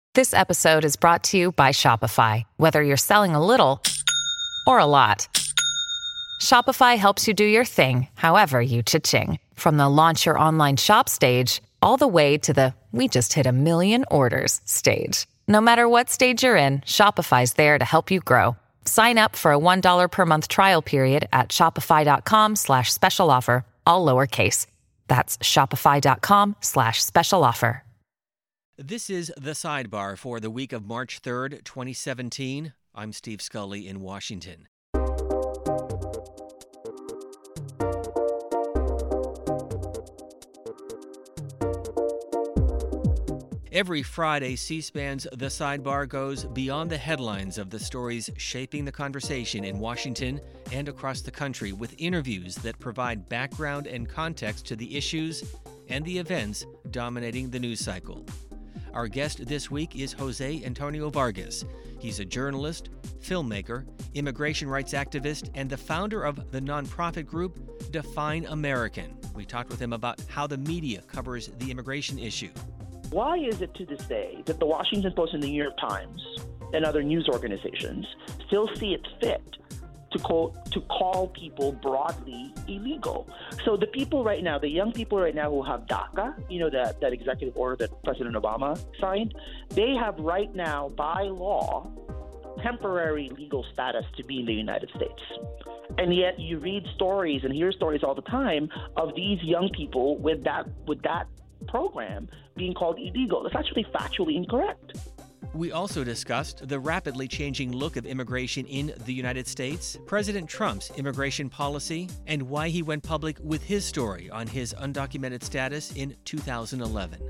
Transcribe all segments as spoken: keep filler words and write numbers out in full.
This episode is brought to you by Shopify. Whether you're selling a little or a lot, Shopify helps you do your thing, however you cha-ching. From the launch your online shop stage, all the way to the we just hit a million orders stage. No matter what stage you're in, Shopify's there to help you grow. Sign up for a one dollar per month trial period at shopify.com slash special offer, all lowercase. That's shopify.com slash special offer. This is The Sidebar for the week of March third, twenty seventeen. I'm Steve Scully in Washington. Every Friday, C-SPAN's The Sidebar goes beyond the headlines of the stories shaping the conversation in Washington and across the country with interviews that provide background and context to the issues and the events dominating the news cycle. Our guest this week is Jose Antonio Vargas. He's a journalist, filmmaker, immigration rights activist, and the founder of the nonprofit group Define American. We talked with him about how the media covers the immigration issue. Why is it to this day that the Washington Post and the New York Times and other news organizations still see it fit to call, to call people broadly illegal? So the people right now, the young people right now who have DACA, you know, that, that executive order that President Obama signed, they have right now, by law, temporary legal status to be in the United States. And yet you read stories and hear stories all the time of these young people with that with that program being called illegal. That's actually factually incorrect. We also discussed the rapidly changing look of immigration in the United States, President Trump's immigration policy, and why he went public with his story on his undocumented status in two thousand eleven.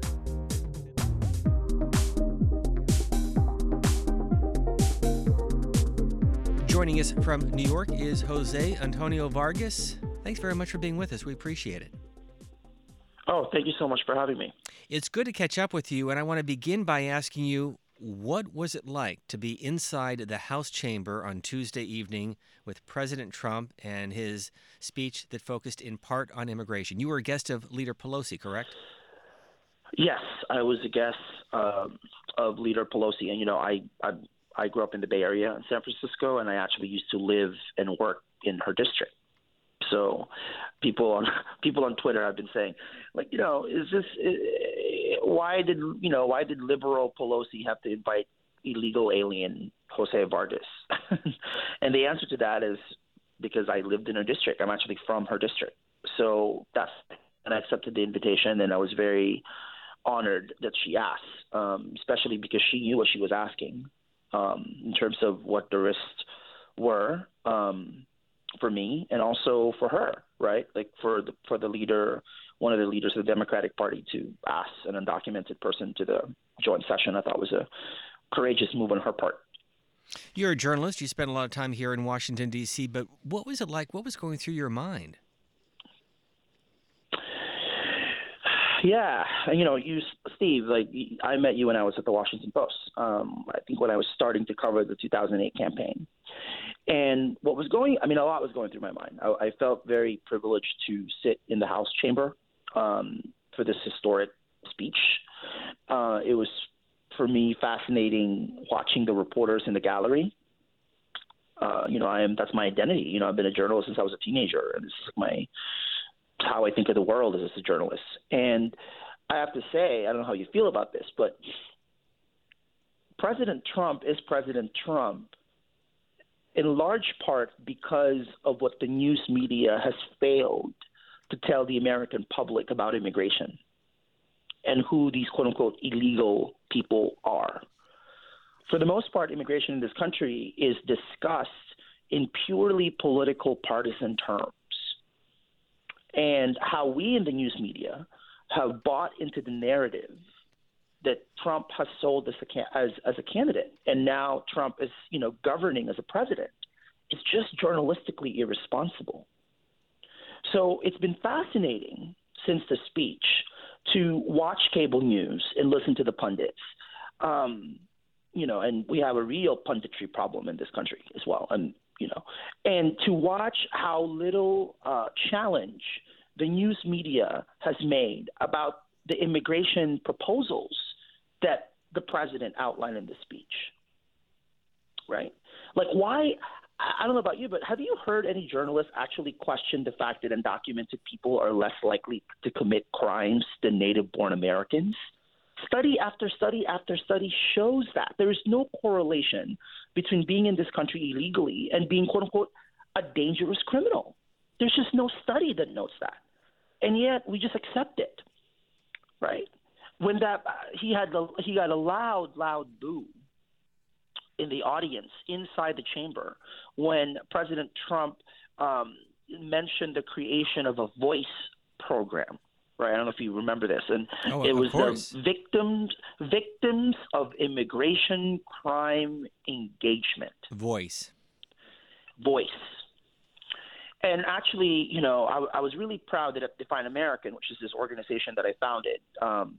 Joining us from New York is Jose Antonio Vargas. Thanks very much for being with us. We appreciate it. Oh, thank you so much for having me. It's good to catch up with you, and I want to begin by asking you, what was it like to be inside the House chamber on Tuesday evening with President Trump and his speech that focused in part on immigration? You were a guest of Leader Pelosi, correct? Yes, I was a guest um, of Leader Pelosi, and you know, I, I I grew up in the Bay Area in San Francisco, and I actually used to live and work in her district. So people on people on Twitter have been saying, like, you know, is this why did you know why did liberal Pelosi have to invite illegal alien Jose Vargas? And the answer to that is because I lived in her district. I'm actually from her district. So that's and I accepted the invitation, and I was very honored that she asked, um, especially because she knew what she was asking um, in terms of what the risks were. Um, for me and also for her, right? Like for the for the leader, one of the leaders of the Democratic Party to ask an undocumented person to the joint session, I thought was a courageous move on her part. You're a journalist. You spent a lot of time here in Washington, D C, but what was it like? What was going through your mind? Yeah, you know, you, Steve, like I met you when I was at the Washington Post. Um, I think when I was starting to cover the two thousand eight campaign. And what was going, I mean, a lot was going through my mind. I, I felt very privileged to sit in the House chamber um, for this historic speech. Uh, it was, for me, fascinating watching the reporters in the gallery. Uh, you know, I am, that's my identity. You know, I've been a journalist since I was a teenager. And this is my, how I think of the world as a journalist. And I have to say, I don't know how you feel about this, but President Trump is President Trump in large part because of what the news media has failed to tell the American public about immigration and who these quote-unquote illegal people are. For the most part, immigration in this country is discussed in purely political partisan terms. And how we in the news media have bought into the narrative that Trump has sold as a, as, as a candidate, and now Trump is, you know, governing as a president, it's just journalistically irresponsible. So it's been fascinating since the speech to watch cable news and listen to the pundits. Um, you know, and we have a real punditry problem in this country as well. And, you know, and to watch how little uh, challenge the news media has made about the immigration proposals that the president outlined in the speech, right? Like, why? I don't know about you, but have you heard any journalists actually question the fact that undocumented people are less likely to commit crimes than native-born Americans? Study after study after study shows that. There is no correlation between being in this country illegally and being, quote-unquote, a dangerous criminal. There's just no study that notes that. And yet we just accept it, right? When that he had the, he got a loud, loud boo in the audience inside the chamber when President Trump um, mentioned the creation of a voice program. Right, I don't know if you remember this, and oh, it was course. the victims victims of immigration crime engagement. Voice. Voice. And actually, you know, I, I was really proud that at Define American, which is this organization that I founded, um,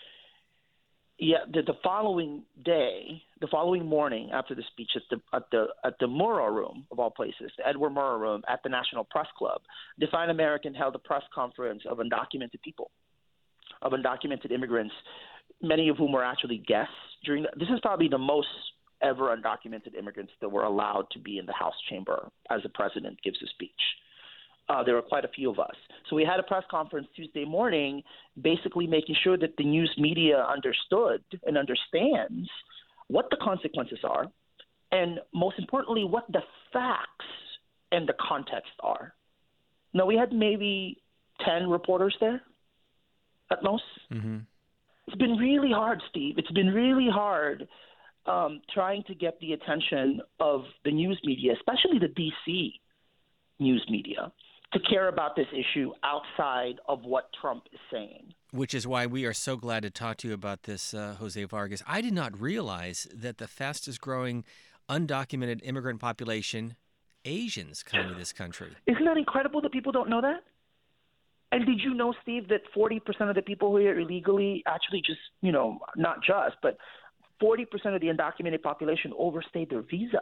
yeah, the, the following day, the following morning after the speech at the at the at the Murrah Room of all places, the Edward Murrah Room at the National Press Club, Define American held a press conference of undocumented people, of undocumented immigrants, many of whom were actually guests during. The, this is probably the most ever undocumented immigrants that were allowed to be in the House chamber as the president gives a speech. Uh, there were quite a few of us. So we had a press conference Tuesday morning, basically making sure that the news media understood and understands what the consequences are, and most importantly, what the facts and the context are. Now, we had maybe ten reporters there at most. Mm-hmm. It's been really hard, Steve. It's been really hard um, trying to get the attention of the news media, especially the D C news media, to care about this issue outside of what Trump is saying. Which is why we are so glad to talk to you about this, uh, Jose Vargas. I did not realize that the fastest growing undocumented immigrant population, Asians, come to this country. Isn't that incredible that people don't know that? And did you know, Steve, that forty percent of the people who are here illegally actually just, you know, not just, but forty percent of the undocumented population overstayed their visa.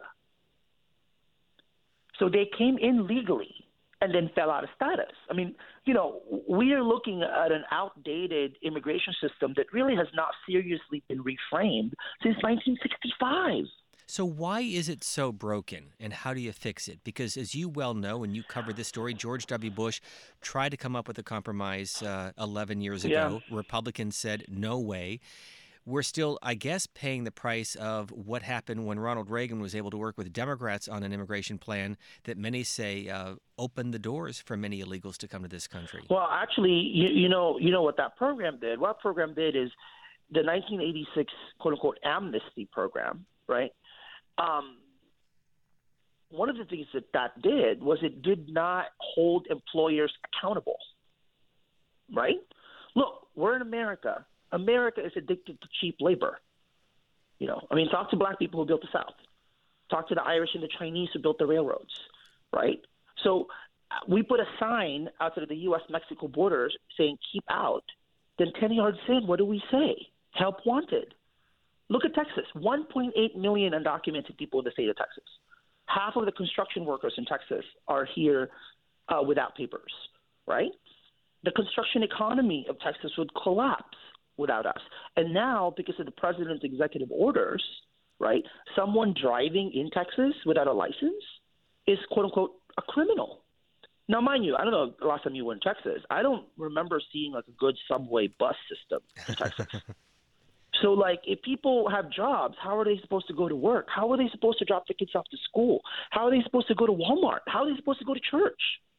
So they came in legally and then fell out of status. I mean, you know, we are looking at an outdated immigration system that really has not seriously been reframed since nineteen sixty-five. So why is it so broken, and how do you fix it? Because as you well know, and you covered this story, George W. Bush tried to come up with a compromise uh, eleven years ago. Yeah. Republicans said, no way. We're still, I guess, paying the price of what happened when Ronald Reagan was able to work with Democrats on an immigration plan that many say uh, opened the doors for many illegals to come to this country. Well, actually, you, you know, you know what that program did. What that program did is the nineteen eighty-six "quote unquote" amnesty program, right? Um, one of the things that that did was it did not hold employers accountable, right? Look, we're in America. America is addicted to cheap labor. You know, I mean, talk to black people who built the South. Talk to the Irish and the Chinese who built the railroads, right? So uh, we put a sign outside of the U S Mexico borders saying, keep out. Then ten yards in, what do we say? Help wanted. Look at Texas, one point eight million undocumented people in the state of Texas. Half of the construction workers in Texas are here uh, without papers, right? The construction economy of Texas would collapse without us. And now, because of the president's executive orders, right, someone driving in Texas without a license is, quote unquote, a criminal. Now, mind you, I don't know the last time you were in Texas. I don't remember seeing like a good subway bus system in Texas. So, like, if people have jobs, how are they supposed to go to work? How are they supposed to drop their kids off to school? How are they supposed to go to Walmart? How are they supposed to go to church?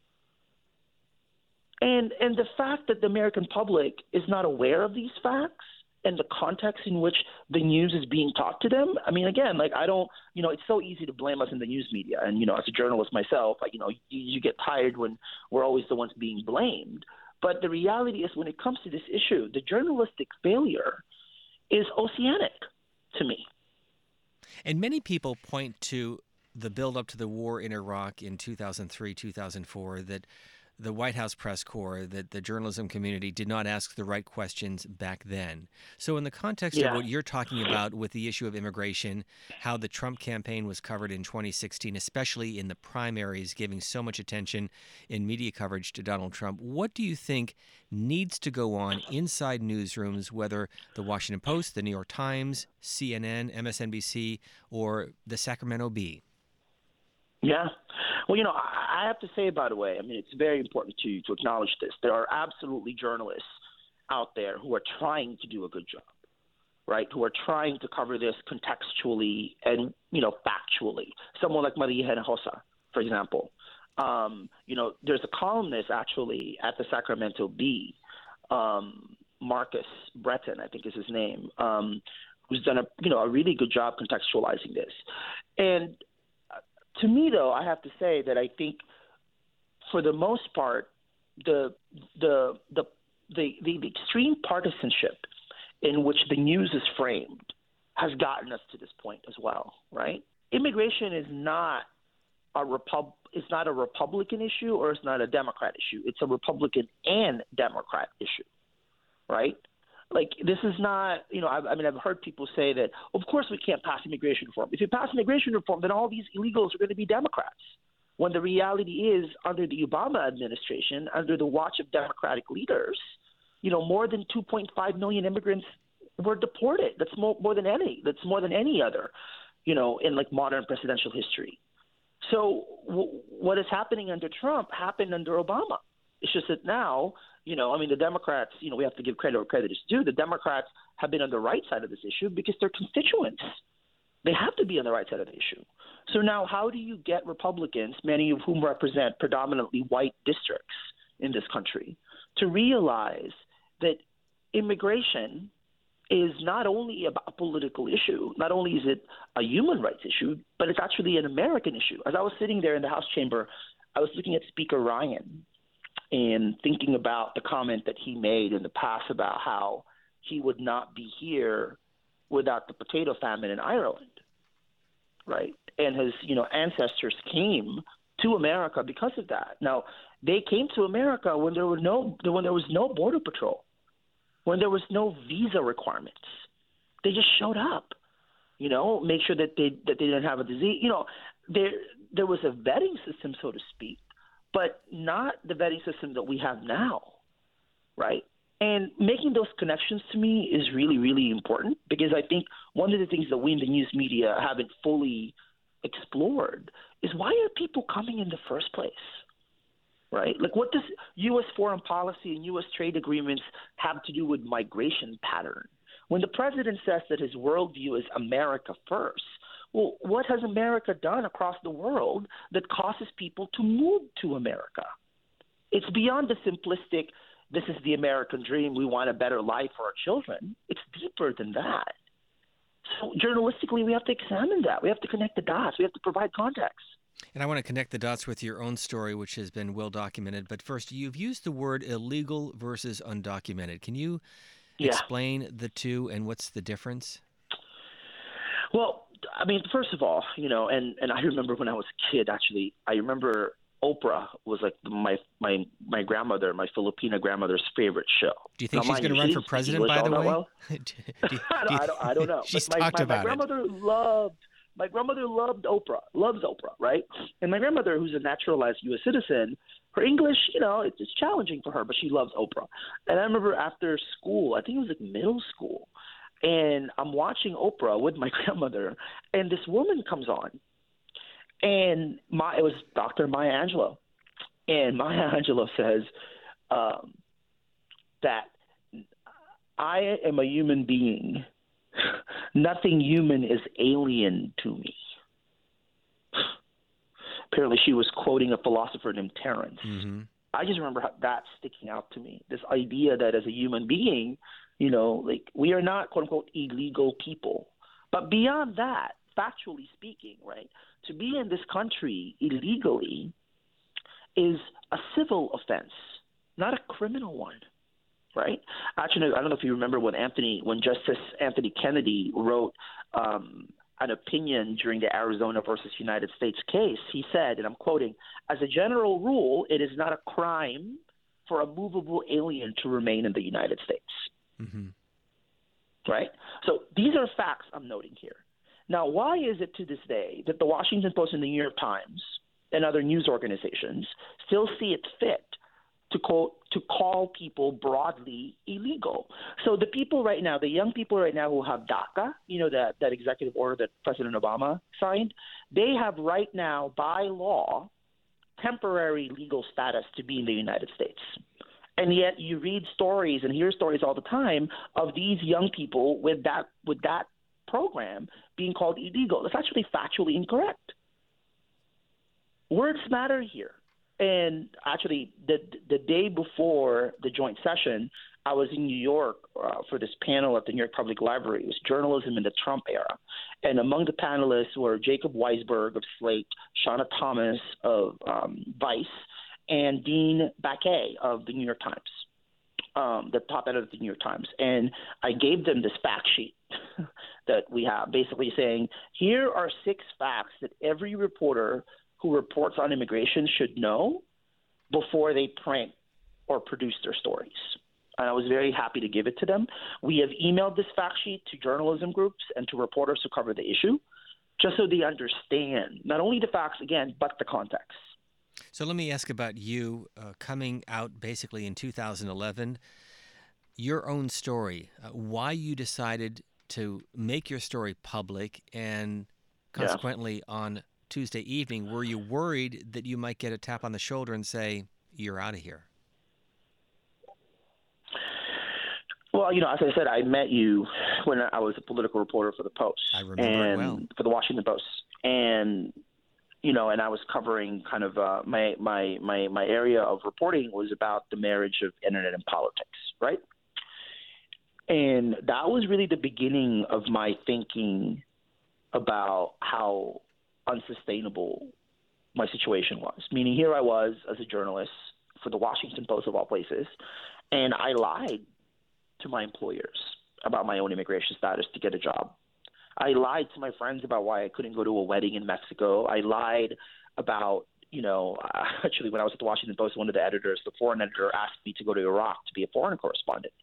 And and the fact that the American public is not aware of these facts and the context in which the news is being taught to them, I mean, again, like, I don't, you know, it's so easy to blame us in the news media. And, you know, as a journalist myself, like, you know, you, you get tired when we're always the ones being blamed. But the reality is when it comes to this issue, the journalistic failure is oceanic to me. And many people point to the build-up to the war in Iraq in two thousand three, two thousand four, that the White House press corps, that the journalism community did not ask the right questions back then. So in the context Yeah. of what you're talking about with the issue of immigration, how the Trump campaign was covered in twenty sixteen, especially in the primaries, giving so much attention in media coverage to Donald Trump, what do you think needs to go on inside newsrooms, whether the Washington Post, the New York Times, C N N, M S N B C, or the Sacramento Bee? Yeah. Well, you know, I have to say, by the way, I mean, it's very important to to acknowledge this. There are absolutely journalists out there who are trying to do a good job, right? Who are trying to cover this contextually and, you know, factually. Someone like Maria Hinojosa, for example. Um, you know, there's a columnist actually at the Sacramento Bee, um, Marcus Breton, I think is his name, um, who's done a, you know, a really good job contextualizing this. And to me, though, I have to say that I think, for the most part, the the the the, the, the extreme partisanship in which the news is framed has gotten us to this point as well. Right? Immigration is not a repub it's not a Republican issue or it's not a Democrat issue. It's a Republican and Democrat issue. Right? Like, this is not, you know, I, I mean, I've heard people say that, of course we can't pass immigration reform. If you pass immigration reform, then all these illegals are going to be Democrats. When the reality is, under the Obama administration, under the watch of Democratic leaders, you know, more than two point five million immigrants were deported. That's more, more than any. That's more than any other, you know, in like modern presidential history. So w- what is happening under Trump happened under Obama. It's just that now, you know, I mean, the Democrats, you know, we have to give credit where credit is due. The Democrats have been on the right side of this issue because they're constituents. They have to be on the right side of the issue. So now how do you get Republicans, many of whom represent predominantly white districts in this country, to realize that immigration is not only a political issue, not only is it a human rights issue, but it's actually an American issue. As I was sitting there in the House chamber, I was looking at Speaker Ryan and thinking about the comment that he made in the past about how he would not be here without the potato famine in Ireland, right? And his, you know, ancestors came to America because of that. Now, they came to America when there were no when there was no border patrol, when there was no visa requirements. They just showed up, you know, make sure that they that they didn't have a disease. You know, there there was a vetting system, so to speak, but not the vetting system that we have now, right? And making those connections to me is really, really important, because I think one of the things that we in the news media haven't fully explored is, why are people coming in the first place, right? Like, what does U S foreign policy and U S trade agreements have to do with migration pattern? When the president says that his worldview is America first, well, what has America done across the world that causes people to move to America? It's beyond the simplistic, this is the American dream, we want a better life for our children. It's deeper than that. So journalistically, we have to examine that. We have to connect the dots. We have to provide context. And I want to connect the dots with your own story, which has been well documented. But first, you've used the word illegal versus undocumented. Can you yeah. explain the two and what's the difference? Well, I mean, first of all, you know, and, and I remember when I was a kid, actually, I remember Oprah was like my my my grandmother, my Filipina grandmother's favorite show. Do you think now, she's going to run for president, by the way? Well? do, do, do I, don't, I don't know. She's but my, talked my, about my grandmother it. loved my grandmother loved Oprah, loves Oprah, right? And my grandmother, who's a naturalized U S citizen, her English, you know, it's, it's challenging for her, but she loves Oprah. And I remember after school, I think it was like middle school, and I'm watching Oprah with my grandmother, and this woman comes on. And my, it was Doctor Maya Angelou. And Maya Angelou says um, that I am a human being. Nothing human is alien to me. Apparently she was quoting a philosopher named Terence. Mm-hmm. I just remember how that sticking out to me, this idea that as a human being, you know, like, we are not, quote unquote, illegal people. But beyond that, factually speaking, right, to be in this country illegally is a civil offense, not a criminal one, right? Actually, I don't know if you remember when Anthony, when Justice Anthony Kennedy wrote, um, an opinion during the Arizona versus United States case. He said, and I'm quoting, "As a general rule, it is not a crime for a movable alien to remain in the United States." Mm-hmm. Right? So these are facts I'm noting here. Now, why is it to this day that the Washington Post and the New York Times and other news organizations still see it fit to call, to call people broadly illegal? So the people right now, the young people right now who have DACA, you know, that, that executive order that President Obama signed, they have right now, by law, temporary legal status to be in the United States. And yet you read stories and hear stories all the time of these young people with that with that program being called illegal. That's actually factually incorrect. Words matter here. And actually, the the day before the joint session, I was in New York uh, for this panel at the New York Public Library. It was journalism in the Trump era. And among the panelists were Jacob Weisberg of Slate, Shauna Thomas of um, Vice, and Dean Baquet of the New York Times, um, the top editor of the New York Times. And I gave them this fact sheet that we have, basically saying, here are six facts that every reporter who reports on immigration should know before they print or produce their stories. And I was very happy to give it to them. We have emailed this fact sheet to journalism groups and to reporters who cover the issue, just so they understand not only the facts, again, but the context. So let me ask about you uh, coming out basically in two thousand eleven, your own story, uh, why you decided to make your story public, and consequently yeah. on Tuesday evening, were you worried that you might get a tap on the shoulder and say, you're out of here? Well, you know, as I said, I met you when I was a political reporter for the Post. I remember and it well. For the Washington Post. And, you know, and I was covering kind of uh, my, my, my, my area of reporting was about the marriage of internet and politics, right? And that was really the beginning of my thinking about how unsustainable my situation was. Meaning here I was as a journalist for the Washington Post of all places, and I lied to my employers about my own immigration status to get a job. I lied to my friends about why I couldn't go to a wedding in Mexico. I lied about, you know, uh, actually when I was at the Washington Post, one of the editors, the foreign editor, asked me to go to Iraq to be a foreign correspondent.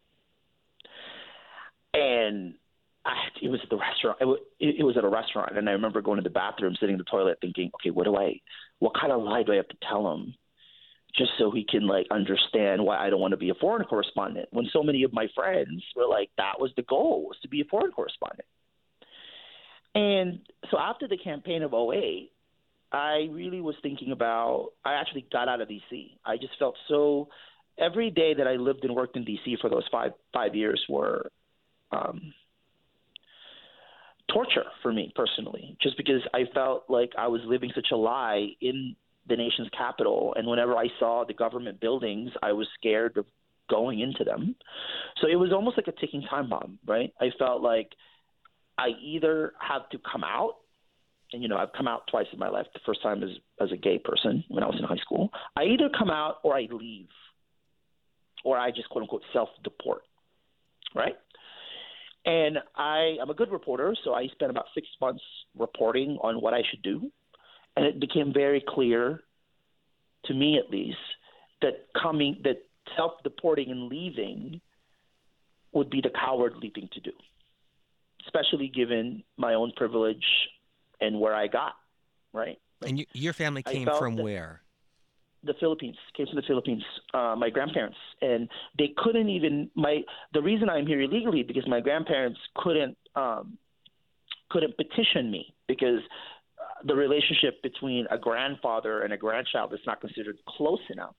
And I, it was at the restaurant. It was, it was at a restaurant, and I remember going to the bathroom, sitting in the toilet, thinking, "Okay, what do I, what kind of lie do I have to tell him, just so he can like understand why I don't want to be a foreign correspondent?" When so many of my friends were like, "That was the goal, was to be a foreign correspondent." And so after the campaign of oh eight, I really was thinking about. I actually got out of D C. I just felt so. Every day that I lived and worked in D C for those five five years were. Um, torture for me personally, just because I felt like I was living such a lie in the nation's capital. And whenever I saw the government buildings, I was scared of going into them. So it was almost like a ticking time bomb, right? I felt like I either have to come out, and, you know, I've come out twice in my life, the first time as, as a gay person when I was in high school. I either come out or I leave, or I just quote unquote self-deport, right? And I, I'm a good reporter, so I spent about six months reporting on what I should do. And it became very clear, to me at least, that coming, that self-deporting and leaving would be the cowardly thing to do, especially given my own privilege and where I got, right? Like, and you, your family came from where? The Philippines, came from the Philippines, uh, my grandparents, and they couldn't even, my, the reason I'm here illegally because my grandparents couldn't, um, couldn't petition me because uh, the relationship between a grandfather and a grandchild is not considered close enough.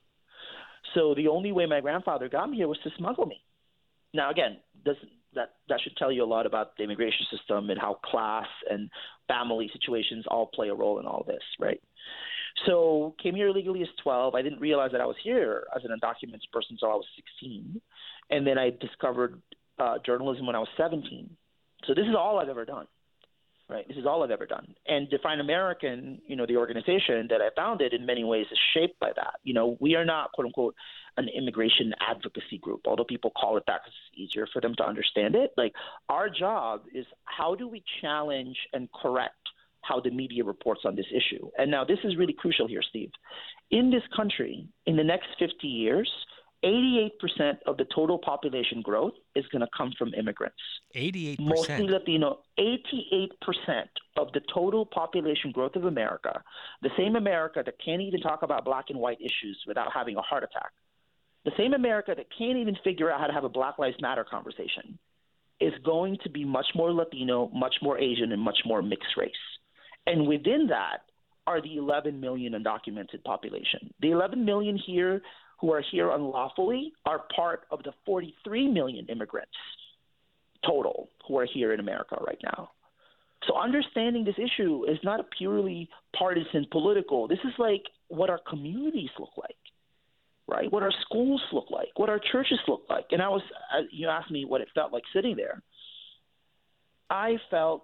So the only way my grandfather got me here was to smuggle me. Now, again, does, that, that should tell you a lot about the immigration system and how class and family situations all play a role in all this, right? So came here illegally as twelve. I didn't realize that I was here as an undocumented person until I was sixteen. And then I discovered uh, journalism when I was seventeen. So this is all I've ever done, right? This is all I've ever done. And Define American, you know, the organization that I founded in many ways is shaped by that. You know, we are not, quote unquote, an immigration advocacy group, although people call it that because it's easier for them to understand it. Like, our job is how do we challenge and correct how the media reports on this issue? And now this is really crucial here, Steve. In this country, in the next fifty years, eighty-eight percent of the total population growth is going to come from immigrants. eighty-eight percent? Mostly Latino. eighty-eight percent of the total population growth of America, the same America that can't even talk about black and white issues without having a heart attack, the same America that can't even figure out how to have a Black Lives Matter conversation, is going to be much more Latino, much more Asian, and much more mixed race. And within that are the eleven million undocumented population. The eleven million here who are here unlawfully are part of the forty-three million immigrants total who are here in America right now. So understanding this issue is not a purely partisan political. This is like what our communities look like, right? What our schools look like, what our churches look like. And I was, you asked me what it felt like sitting there. I felt,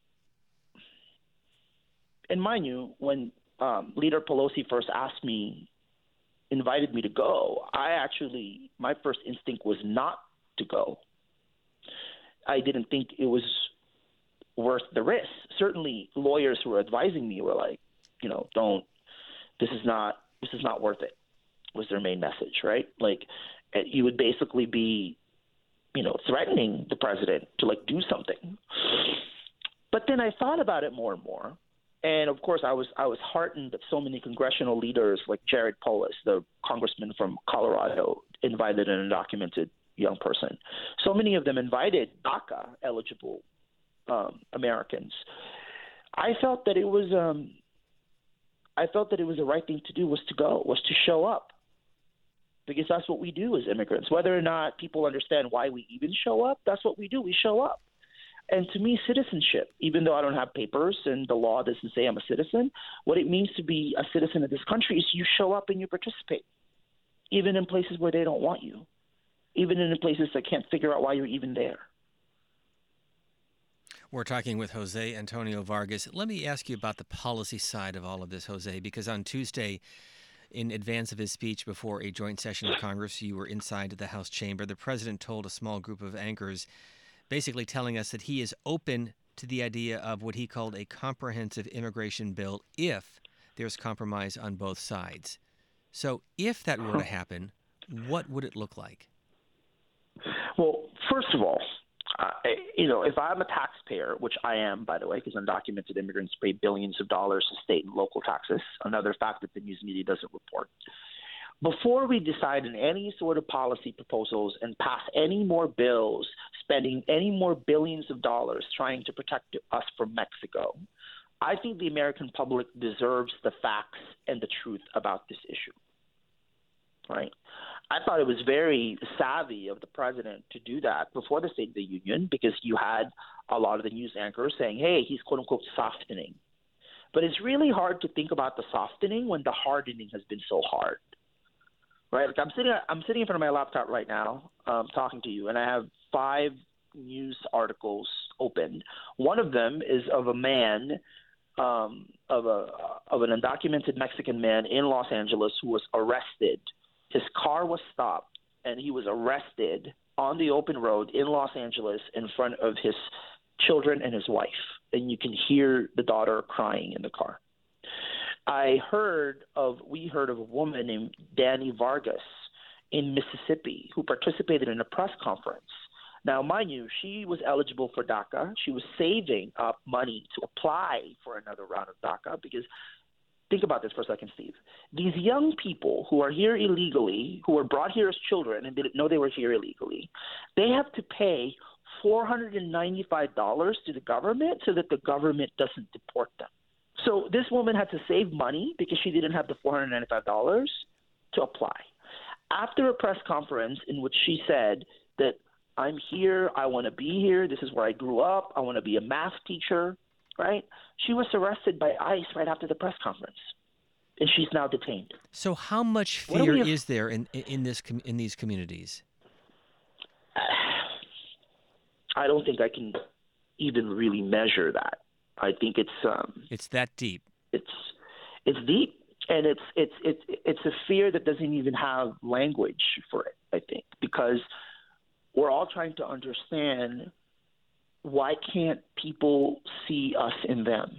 and mind you, when um, Leader Pelosi first asked me, invited me to go, I actually, my first instinct was not to go. I didn't think it was worth the risk. Certainly lawyers who were advising me were like, you know, don't, this is not, this is not worth it, was their main message, right? Like, you would basically be, you know, threatening the president to like do something. But then I thought about it more and more. And of course, I was I was heartened that so many congressional leaders like Jared Polis, the congressman from Colorado, invited an undocumented young person. So many of them invited DACA eligible um, Americans. I felt that it was um, I felt that it was the right thing to do was to go, was to show up, because that's what we do as immigrants. Whether or not people understand why we even show up, that's what we do. We show up. And to me, citizenship, even though I don't have papers and the law doesn't say I'm a citizen, what it means to be a citizen of this country is you show up and you participate, even in places where they don't want you, even in places that can't figure out why you're even there. We're talking with Jose Antonio Vargas. Let me ask you about the policy side of all of this, Jose, because on Tuesday, in advance of his speech before a joint session of Congress, you were inside the House chamber. The president told a small group of anchors, basically telling us that he is open to the idea of what he called a comprehensive immigration bill if there's compromise on both sides. So if that were to happen, what would it look like? Well, first of all, uh, you know, if I'm a taxpayer, which I am, by the way, because undocumented immigrants pay billions of dollars to state and local taxes, another fact that the news media doesn't report. Before we decide on any sort of policy proposals and pass any more bills, spending any more billions of dollars trying to protect us from Mexico, I think the American public deserves the facts and the truth about this issue, right? I thought it was very savvy of the president to do that before the State of the Union, because you had a lot of the news anchors saying, hey, he's quote unquote softening. But it's really hard to think about the softening when the hardening has been so hard. Right, like I'm sitting, I'm sitting in front of my laptop right now, um, talking to you, and I have five news articles open. One of them is of a man, um, of a of an undocumented Mexican man in Los Angeles who was arrested. His car was stopped, and he was arrested on the open road in Los Angeles in front of his children and his wife, and you can hear the daughter crying in the car. I heard of, we heard of a woman named Danny Vargas in Mississippi who participated in a press conference. Now, mind you, she was eligible for DACA. She was saving up money to apply for another round of DACA because, think about this for a second, Steve. These young people who are here illegally, who were brought here as children and didn't know they were here illegally, they have to pay four hundred ninety-five dollars to the government so that the government doesn't deport them. So this woman had to save money because she didn't have the four hundred ninety-five dollars to apply. After a press conference in which she said that I'm here, I want to be here, this is where I grew up, I want to be a math teacher, right? She was arrested by ICE right after the press conference, and she's now detained. So how much fear is there in in this in these communities? I don't think I can even really measure that. I think it's um, it's that deep. It's it's deep, and it's it's it's it's a fear that doesn't even have language for it. I think because we're all trying to understand why can't people see us in them?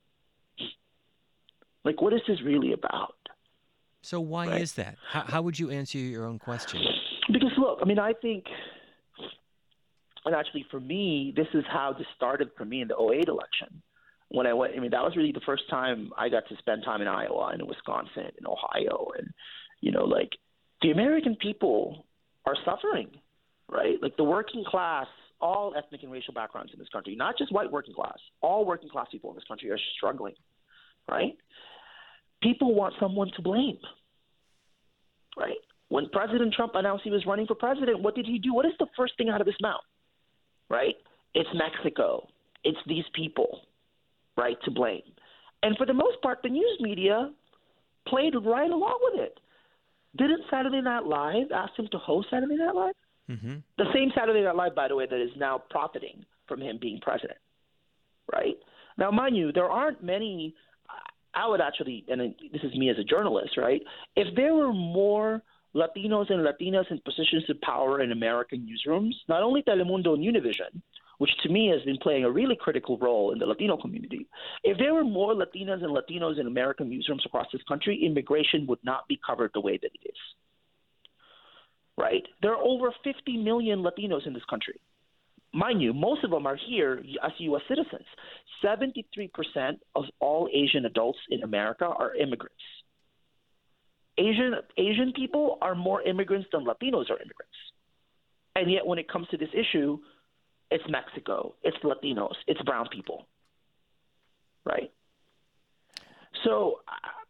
Like, what is this really about? So why right? is that? How, how would you answer your own question? Because look, I mean, I think, and actually for me, this is how this started for me in the oh eight election. When I went, I mean, that was really the first time I got to spend time in Iowa and in Wisconsin and Ohio. And, you know, like the American people are suffering, right? Like the working class, all ethnic and racial backgrounds in this country, not just white working class, all working class people in this country are struggling, right? People want someone to blame, right? When President Trump announced he was running for president, what did he do? What is the first thing out of his mouth, right? It's Mexico. It's these people, right, to blame. And for the most part, the news media played right along with it. Didn't Saturday Night Live ask him to host Saturday Night Live? Mm-hmm. The same Saturday Night Live, by the way, that is now profiting from him being president, right? Now, mind you, there aren't many – I would actually, and this is me as a journalist, right? If there were more Latinos and Latinas in positions of power in American newsrooms, not only Telemundo and Univision, which to me has been playing a really critical role in the Latino community, if there were more Latinas and Latinos in American newsrooms across this country, immigration would not be covered the way that it is. Right? There are over fifty million Latinos in this country. Mind you, most of them are here as U S citizens. seventy-three percent of all Asian adults in America are immigrants. Asian Asian people are more immigrants than Latinos are immigrants. And yet when it comes to this issue, it's Mexico, it's Latinos, it's brown people. Right? So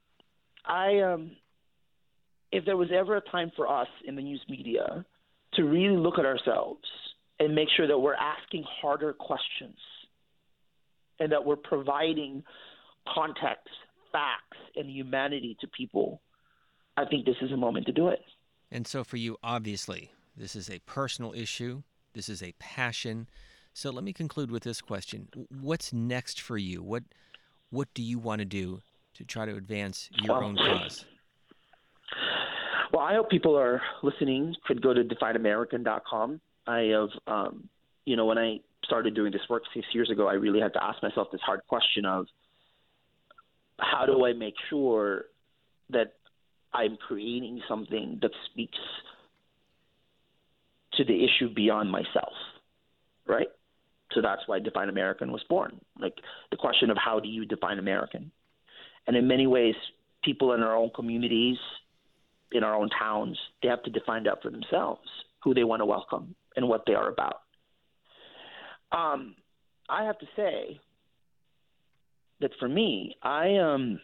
I um if there was ever a time for us in the news media to really look at ourselves and make sure that we're asking harder questions and that we're providing context, facts, and humanity to people, I think this is a moment to do it. And so for you, obviously, this is a personal issue. This is a passion. So let me conclude with this question. What's next for you? What what do you want to do to try to advance your well, own cause? Well, I hope people are listening could go to define american dot com. I have, um, you know, when I started doing this work six years ago, I really had to ask myself this hard question of how do I make sure that I'm creating something that speaks to the issue beyond myself, right? So that's why Define American was born. Like the question of how do you define American? And in many ways, people in our own communities, in our own towns, they have to define that for themselves, who they want to welcome and what they are about. Um, I have to say that for me, I um,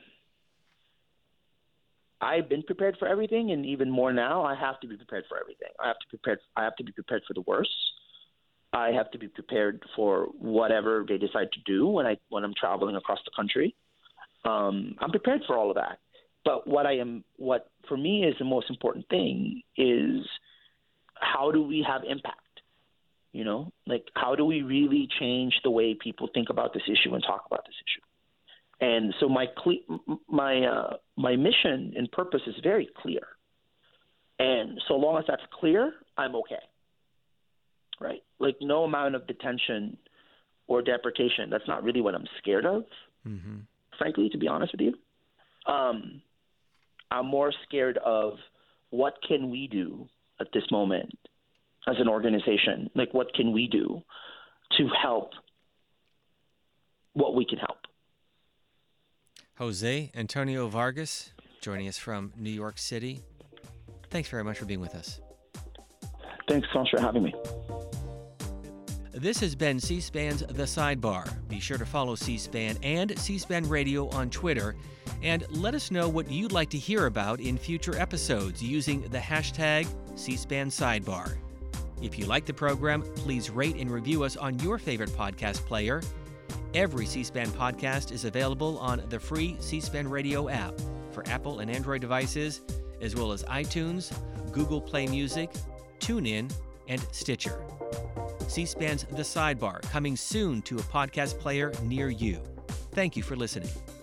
I've been prepared for everything, and even more now, I have to be prepared for everything. I have to prepare. I have to be prepared for the worst. I have to be prepared for whatever they decide to do when I when I'm traveling across the country. Um, I'm prepared for all of that. But what I am, what for me is the most important thing is how do we have impact? You know, like how do we really change the way people think about this issue and talk about this issue? And so my cle- my uh, my mission and purpose is very clear. And so long as that's clear, I'm okay. Right? Like no amount of detention or deportation. That's not really what I'm scared of, mm-hmm. frankly, to be honest with you. Um, I'm more scared of what can we do at this moment as an organization? Like what can we do to help what we can help? Jose Antonio Vargas joining us from New York City. Thanks very much for being with us. Thanks so much for having me. This has been C-SPAN's The Sidebar. Be sure to follow C-SPAN and C-SPAN Radio on Twitter, and let us know what you'd like to hear about in future episodes using the hashtag C-SPAN Sidebar. If you like the program, please rate and review us on your favorite podcast player. Every C-SPAN podcast is available on the free C-SPAN Radio app for Apple and Android devices, as well as iTunes, Google Play Music, TuneIn, and Stitcher. C-SPAN's The Sidebar, coming soon to a podcast player near you. Thank you for listening.